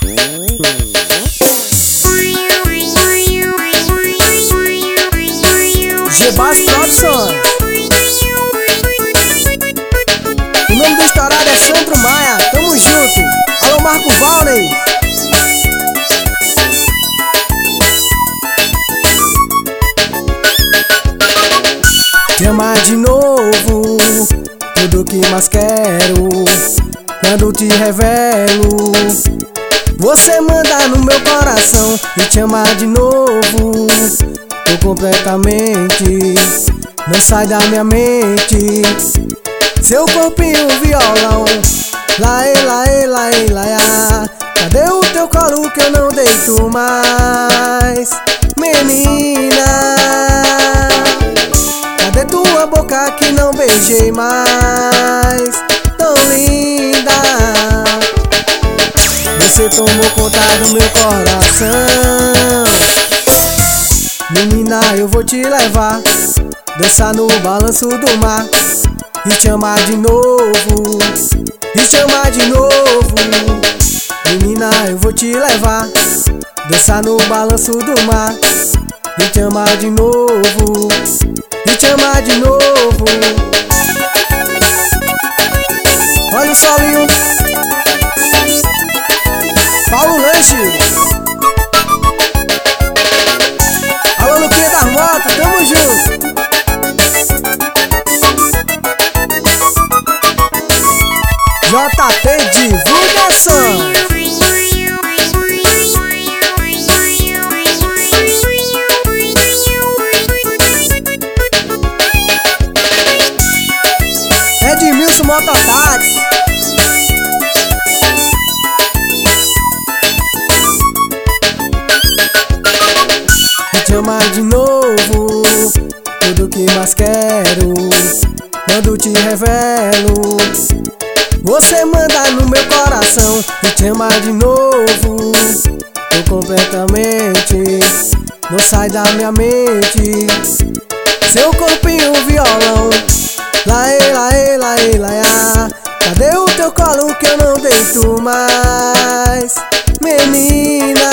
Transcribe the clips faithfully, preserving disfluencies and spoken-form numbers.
G-Bass Produções. O nome do estourado é Sandro Maia, tamo junto. Alô Marco Valney. Te amar de novo, tudo que mais quero. Quando te revelo, você manda no meu coração. E te amar de novo, tô completamente, não sai da minha mente. Seu corpinho violão, laê, laê, laê, laia. Cadê o teu colo que eu não deito mais? Menina, cadê tua boca que não beijei mais? Tão linda, você tomou conta do meu coração. Menina, eu vou te levar, dançar no balanço do mar. E te amar de novo, e te amar de novo. Menina, eu vou te levar, dançar no balanço do mar. E te amar de novo, e te amar de novo. Olha o solinho, Paulo Lanches. Alô Luquinha das Motos, tamo junto. J P Divulgação. Edmilson Mototáxi. E te amar de novo, tudo que mais quero. Quando te revelo, você manda no meu coração. E te amar de novo, tô completamente, não sai da minha mente. Seu corpinho violão, laê, laê, laê, laia. Cadê o teu colo que eu não deito mais? Menina,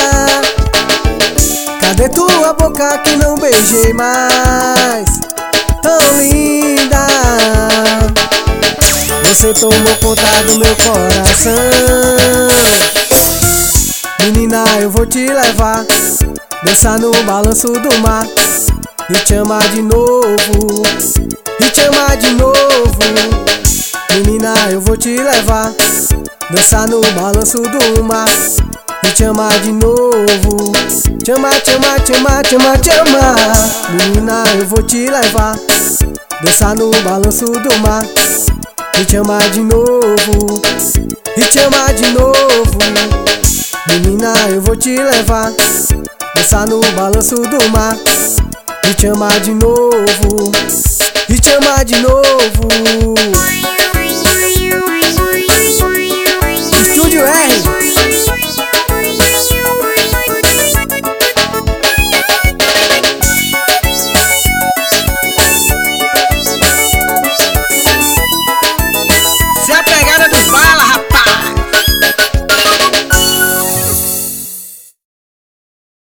cadê tua boca que não beijei mais? Tão linda, você tomou conta do meu coração. Menina, eu vou te levar, dançar no balanço do mar. E te amar de novo, e te amar de novo. Menina, eu vou te levar, dançar no balanço do mar. E te amar de novo, te amar, te amar, te amar, te amar, te amar. Menina, eu vou te levar, dançar no balanço do mar. E te amar de novo, e te amar de novo. Menina, eu vou te levar, dançar no balanço do mar. E te amar de novo, e te amar de novo.